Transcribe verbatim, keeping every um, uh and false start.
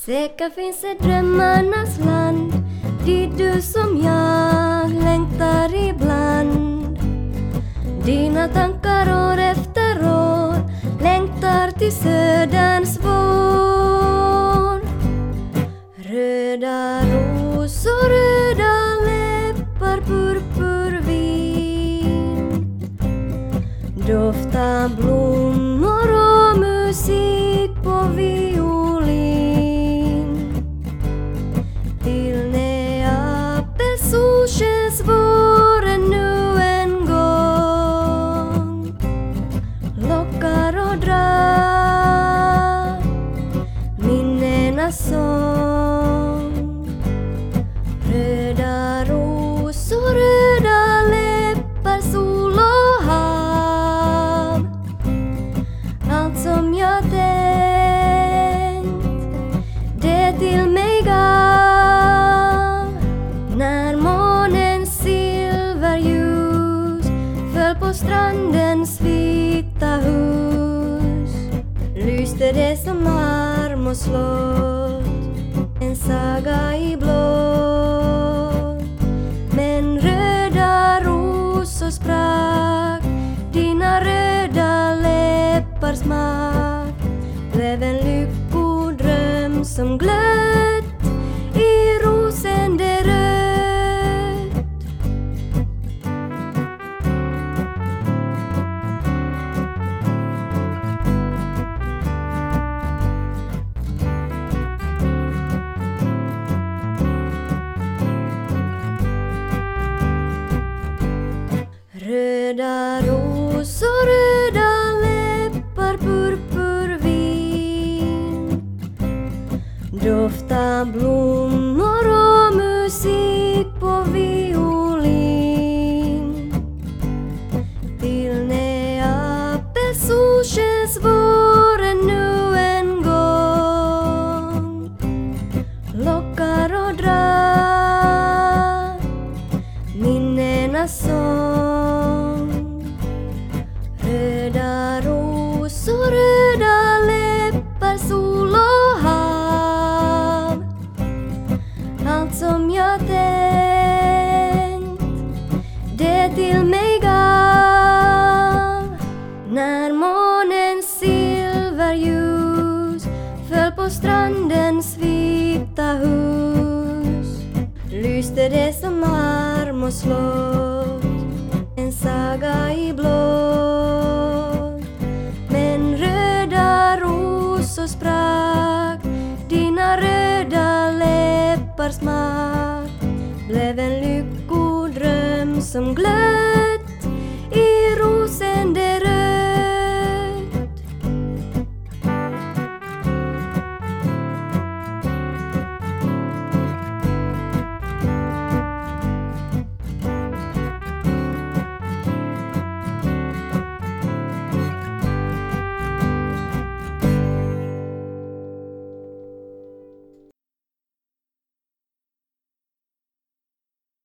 Säkert finns ett drömmarnas land, dit du som jag längtar ibland. Dina tankar år efter år längtar till söderns vår. Röda rosor, röda läppar, purpurvin, doftar blommor och musik på violin. Till Neapel solskens våren nu en gång lockar och drar minnenas sång. Röda rosor, röda läppar, sol och hav. Allt som jag tänkt, det till mig gav. När månens silverljus föll på strandens vita hus, lyste det som marmorslott, en saga i blått. Men röda rosor sprack, dina röda läppar smak blev en lyckodröm som glött i rosende rött. Röda rosor, röda läppar, purpurvin, doftar blommor och musik på violin. Till Neapel solskens våren nu en gång lockar och drar minnenas sång. Röda rosor, röda läppar, sol och hav. Allt som jag tänkt, det till mig gav. När månens silverljus föll på strandens vita hus, lyste det som marmorslott, en saga i blått. Men röda rosor sprack, dina röda läppar smak blev en lyckodröm som glöd